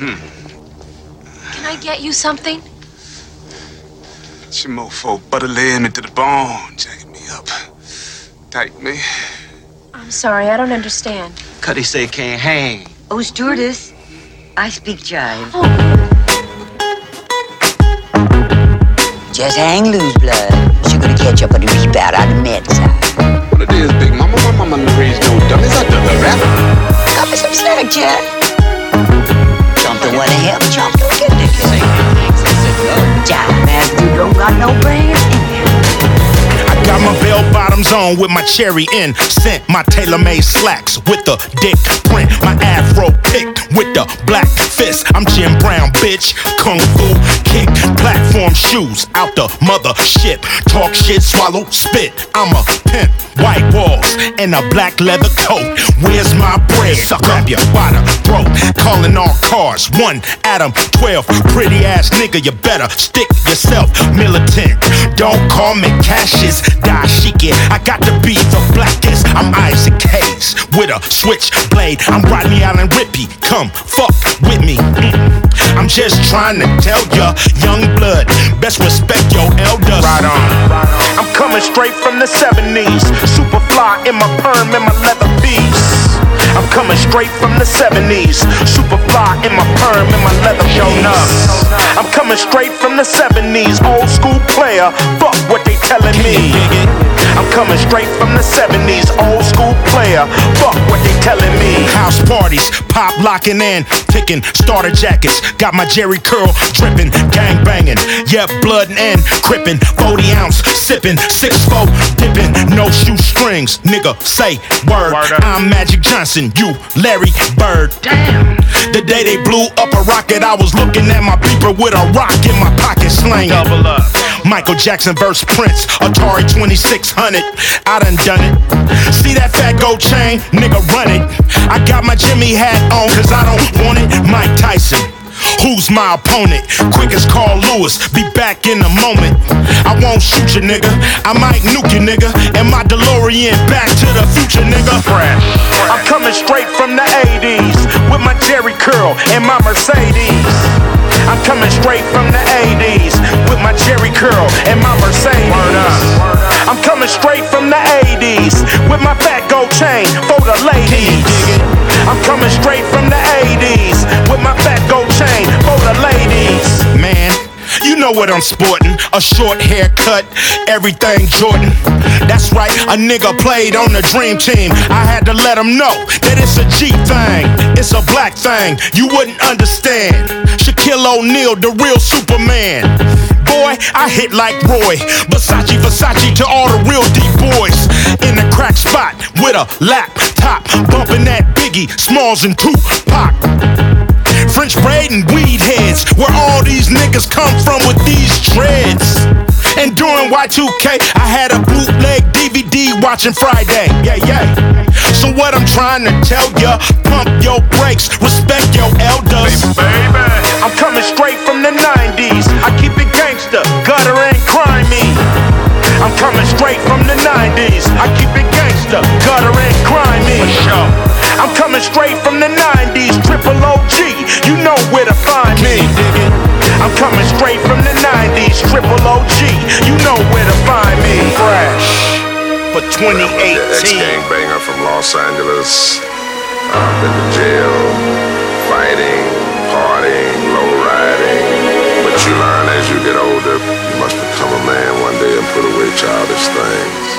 Can I get you something? It's your mofo butter laying me to the bone, jacking me up. Tight me. I'm sorry, I don't understand. Cuddy say can't hang. Oh, stewardess, I speak jive. Oh. Just hang loose, blood. She's gonna catch up on the peep out on the med side. What it is, Big Mama? My mama raised no dummies. I done the rap. Got me some snack, Jack. Something wanna help, something get the jive, man, you don't got no brains in you. Got my bell bottoms on with my cherry in. Sent my tailor-made slacks with the dick print. My afro picked with the black fist. I'm Jim Brown, bitch. Kung Fu kick. Platform shoes out the mothership. Talk shit, swallow, spit. I'm a pimp. White walls and a black leather coat. Where's my bread? Grab your by the throat. Calling all cars. 1 Adam 12. Pretty ass nigga, you better stick yourself. Militant. Don't call me Cassius. Dashiki, I got to be the blackest. I'm Isaac Hayes with a switchblade. I'm Rodney Allen Rippy. Come fuck with me. I'm just trying to tell ya, young blood, best respect your elders. Right on. I'm coming straight from the 70s. Super fly in my perm and my leather beats. I'm coming straight from the 70s. Super fly in my perm and my leather beats. I'm coming straight from the 70s. Old school player, fuck what they telling me. I'm coming straight from the 70s. Old school player, fuck what they telling me. House parties, pop locking in, picking starter jackets. Got my Jerry curl dripping, gang banging. Yeah, blood and crippin'. 40 ounce sipping, 6'4" dipping. No shoestrings, nigga say word. I'm Magic Johnson, you Larry Bird. Damn. The day they blew up a rocket, I was looking at my beeper with a rock in my pocket slanging. Double up. Michael Jackson verse Prince, Atari 2600. I done it. See that fat gold chain? Nigga, run it. I got my Jimmy hat on, cause I don't want it. Mike Tyson. Who's my opponent? Quick as Carl Lewis, be back in a moment. I won't shoot you, nigga. I might nuke you, nigga. And my DeLorean back to the future, nigga. I'm coming straight from the 80s with my Jerry curl and my Mercedes. I'm coming straight from the 80s with my Jerry curl and my Mercedes. I'm coming straight from the 80s with my fat gold chain for the ladies. I'm coming straight from the 80s with my fat gold chain for the ladies. Man, you know what I'm sporting, a short haircut, everything Jordan. That's right, a nigga played on the dream team. I had to let him know that it's a G thing, it's a black thing, you wouldn't understand. Shaquille O'Neal, the real Superman. Boy, I hit like Roy. Versace to all the real deep boys. In the crack spot with a laptop, bumping that Biggie, Smalls and Tupac. French braid and weed heads, where all these niggas come from with these dreads. And during Y2K, I had a bootleg DVD watching Friday. Yeah. So what I'm trying to tell ya, pump your brakes, respect your elders. Baby. I'm coming straight from the 90s. I keep it gangster, gutter and crimey. I'm coming straight from the 90s. I keep it gangster, gutter and crimey. I'm coming straight from the 90s. Triple OG, you know where to find me. I'm coming straight from the 90s. Triple OG, you know where to find me. Fresh for 2018. Ex-gangbanger from Los Angeles. Been to jail, fighting, partying, low riding. But you learn as you get older, you must become a man one day and put away childish things.